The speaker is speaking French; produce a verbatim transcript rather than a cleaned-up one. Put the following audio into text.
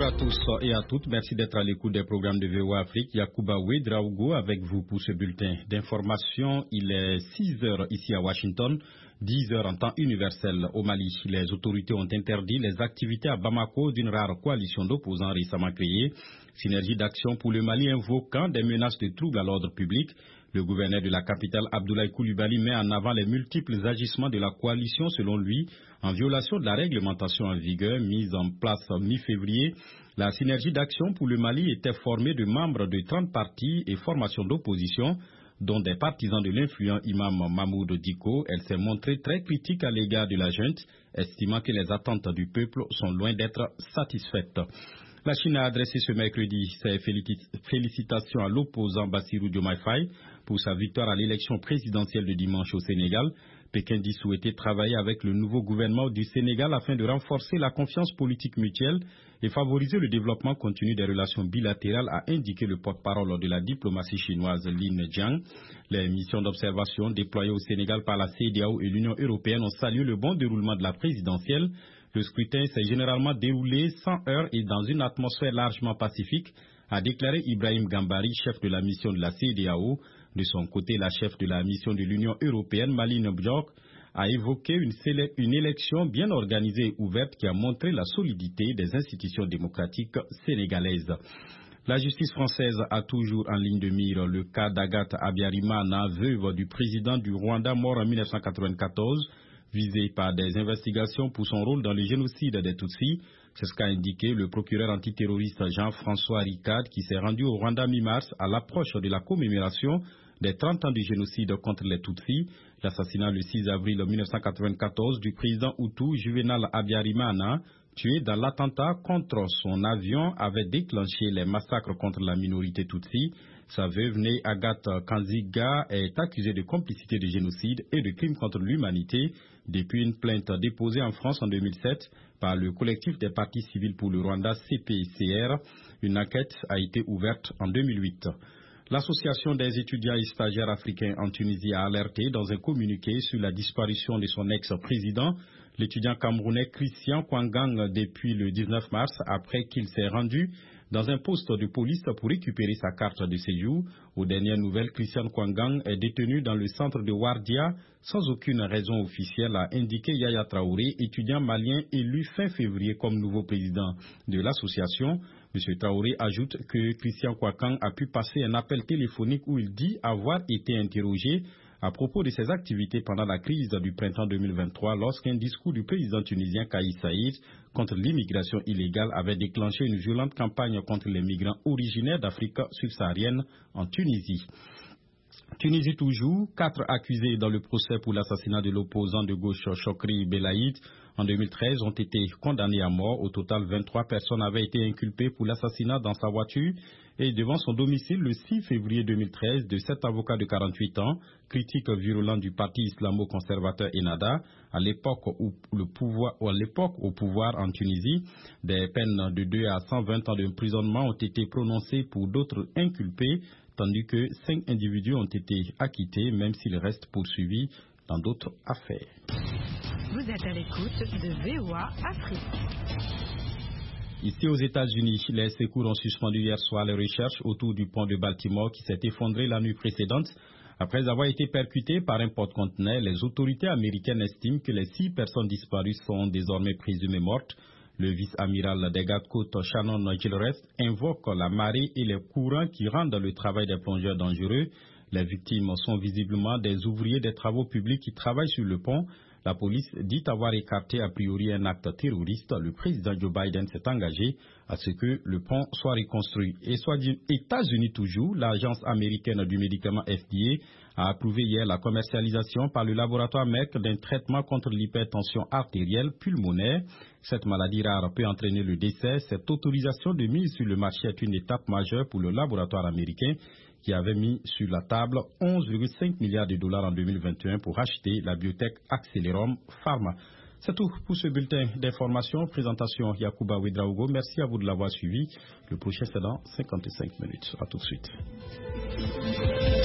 à tous et à toutes. Merci d'être à l'écoute des programmes de V O A Afrique. Yacouba Ouedraogo avec vous pour ce bulletin d'information. Il est six heures ici à Washington, dix heures en temps universel au Mali. Les autorités ont interdit les activités à Bamako d'une rare coalition d'opposants récemment créée. Synergie d'action pour le Mali invoquant des menaces de troubles à l'ordre public. Le gouverneur de la capitale, Abdoulaye Coulibaly, met en avant les multiples agissements de la coalition, selon lui, en violation de la réglementation en vigueur mise en place en mi-février. La synergie d'action pour le Mali était formée de membres de trente partis et formations d'opposition, dont des partisans de l'influent imam Mahmoud Dicko. Elle s'est montrée très critique à l'égard de la junte, estimant que les attentes du peuple sont loin d'être satisfaites. La Chine a adressé ce mercredi ses félicitations à l'opposant Bassirou Diomaye Faye pour sa victoire à l'élection présidentielle de dimanche au Sénégal. Pékin dit souhaiter travailler avec le nouveau gouvernement du Sénégal afin de renforcer la confiance politique mutuelle et favoriser le développement continu des relations bilatérales, a indiqué le porte-parole de la diplomatie chinoise Lin Jiang. Les missions d'observation déployées au Sénégal par la C E D A O et l'Union européenne ont salué le bon déroulement de la présidentielle. Le scrutin s'est généralement déroulé sans heurts et dans une atmosphère largement pacifique, a déclaré Ibrahim Gambari, chef de la mission de la C E D A O. De son côté, la chef de la mission de l'Union européenne, Maline Bjork, a évoqué une, une élection bien organisée et ouverte qui a montré la solidité des institutions démocratiques sénégalaises. La justice française a toujours en ligne de mire le cas d'Agathe Habyarimana, veuve du président du Rwanda mort en mille neuf cent quatre-vingt-quatorze, visée par des investigations pour son rôle dans le génocide des Tutsis. C'est ce qu'a indiqué le procureur antiterroriste Jean-François Ricard, qui s'est rendu au Rwanda mi-mars à l'approche de la commémoration des trente ans du génocide contre les Tutsis. L'assassinat le six avril mille neuf cent quatre-vingt-quatorze du président Hutu Juvenal Habyarimana, tué dans l'attentat contre son avion, avait déclenché les massacres contre la minorité Tutsi. Sa veuve née Agathe Kanziga est accusée de complicité de génocide et de crimes contre l'humanité depuis une plainte déposée en France en deux mille sept par le collectif des partis civils pour le Rwanda C P C R. Une enquête a été ouverte en deux mille huit. L'Association des étudiants et stagiaires africains en Tunisie a alerté dans un communiqué sur la disparition de son ex-président, l'étudiant camerounais Christian Kwangang, depuis le dix-neuf mars, après qu'il s'est rendu dans un poste de police pour récupérer sa carte de séjour. Aux dernières nouvelles, Christian Kwangang est détenu dans le centre de Wardia sans aucune raison officielle, a indiqué Yaya Traoré, étudiant malien élu fin février comme nouveau président de l'association. M. Traoré ajoute que Christian Kwangang a pu passer un appel téléphonique où il dit avoir été interrogé à propos de ses activités pendant la crise du printemps deux mille vingt-trois, lorsqu'un discours du président tunisien Kais Saïd contre l'immigration illégale avait déclenché une violente campagne contre les migrants originaires d'Afrique subsaharienne en Tunisie. Tunisie toujours, quatre accusés dans le procès pour l'assassinat de l'opposant de gauche Chokri Belaïd en deux mille treize ont été condamnés à mort. Au total, vingt-trois personnes avaient été inculpées pour l'assassinat dans sa voiture et devant son domicile le six février deux mille treize de sept avocats de quarante-huit ans, critique virulent du parti islamo-conservateur Ennahda, à l'époque où le pouvoir, ou à l'époque au pouvoir en Tunisie. Des peines de deux à cent vingt ans d'emprisonnement ont été prononcées pour d'autres inculpés, tandis que cinq individus ont été acquittés, même s'ils restent poursuivis dans d'autres affaires. Vous êtes à l'écoute de V O A Afrique. Ici aux États-Unis, les secours ont suspendu hier soir les recherches autour du pont de Baltimore qui s'est effondré la nuit précédente. Après avoir été percuté par un porte-conteneur, les autorités américaines estiment que les six personnes disparues sont désormais présumées mortes. Le vice-amiral des gardes-côtes Shannon Gilreth invoque la marée et les courants qui rendent le travail des plongeurs dangereux. Les victimes sont visiblement des ouvriers des travaux publics qui travaillent sur le pont. La police dit avoir écarté a priori un acte terroriste. Le président Joe Biden s'est engagé à ce que le pont soit reconstruit. Et soit aux États-Unis toujours, l'agence américaine du médicament F D A a approuvé hier la commercialisation par le laboratoire Merck d'un traitement contre l'hypertension artérielle pulmonaire. Cette maladie rare peut entraîner le décès. Cette autorisation de mise sur le marché est une étape majeure pour le laboratoire américain qui avait mis sur la table onze virgule cinq milliards de dollars en deux mille vingt et un pour acheter la biotech Accelerum Pharma. C'est tout pour ce bulletin d'information. Présentation Yacouba Ouedraogo. Merci à vous de l'avoir suivi. Le prochain c'est dans cinquante-cinq minutes. À tout de suite.